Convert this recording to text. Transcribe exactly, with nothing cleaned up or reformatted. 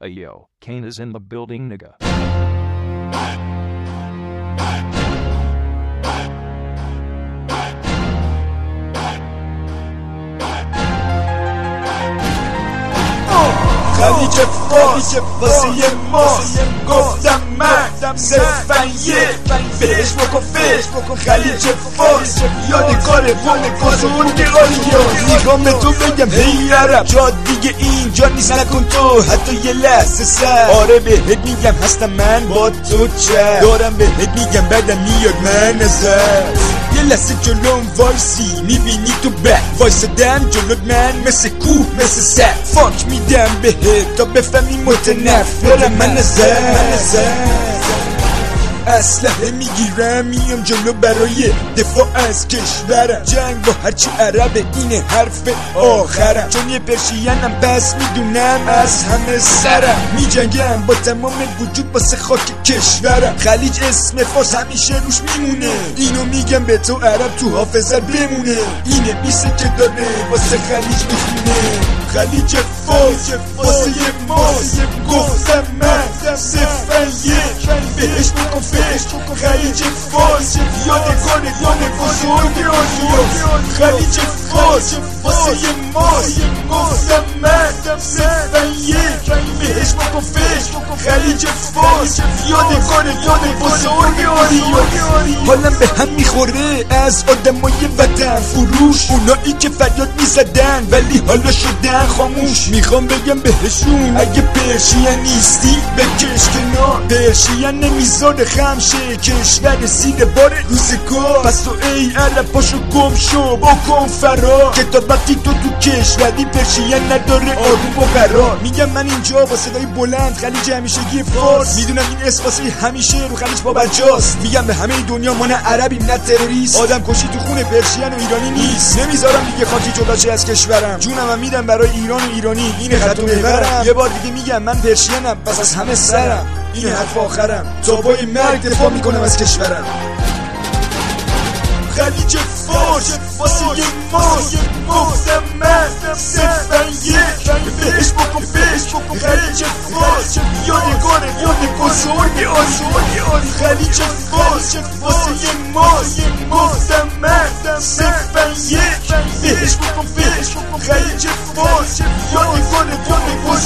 Ayo, Kane is in the building, nigga. خلیج فارس واسه ما گفتم من صرفا یک بهش بکن فکر خلیج فارس یادگار بوم بزرگ آریا میخوام به تو بگم هی عرب جا دیگه اینجا نیست نکن تو حتی یه لحظه سر آره بهت میگم هستم من با تو چه دارم بهت میگم بدم میاد من نظر یه لحظه جلوم وایسی میبینی تو بک وایسدم جلوت من مثل کوه مثل سر فاک میدم بهت تا بفهمی متنفرم من نظر اسلحه میگیرم میام جلو برای دفاع از کشورم جنگ با هرچی عربه اینه حرف آخرم چون یه پرشینم پس میدونم از همه سرم میجنگم با تمام وجود واسه خاک کشورم خلیج اسم فارس همیشه روش میمونه اینو میگم به تو عرب تو حافظه بمونه اینه بیسه که داره واسه خلیج میخونه خلیج فارس واسه ماست گفتم من صرفا یک بهش بکن فکر خلیج فارس یادگار بوم بزرگ آریا خلیج فارس واسه ماست گفتم من صرفا یک بهش بکن فکر خلیج فارس یادگار بوم بزرگ آریا حالم به هم میخوره از آدمای وطن فروش اونایی که فریاد میزدن ولی حالا شدن خاموش میخوام بگم بهشون اگه پرشین نیستی بکش کنار پرشین نمیذاره خمشه کشور زیر بار روزگار پس تو ای عرب پاشو گم شو بکن فرار که تا وقتی تو تو کشوری پرشین نداره آروم و قرار میگم من اینجا با صدای بلند خلیج همیشگی فارس میدونم این اسم واسه همیشه رو خلیج بابرجاست میگم به همه دنیا ما نه عربیم نه تروریست آدم کشی تو خون پرشین و ایرانی نیست نمیذارم دیگه خاکی جدا شه از کشورم جونم هم میدم برای ایران و ایرانی این خط و محورم یه بار دیگه میگم من پرشینم پس از همه سرم این حرف آخرم تا پای مرگ دفاع میکنم از کشورم خلیج فارس واسه ماست گفتم من صرفا یک بهش بکن فکر خلیج فارس یادگار بوم بزرگ آریا خلیج فارس واسه ماست گفتم من صرفا یک بهش بکن فکر خلیج فارس یادگار بوم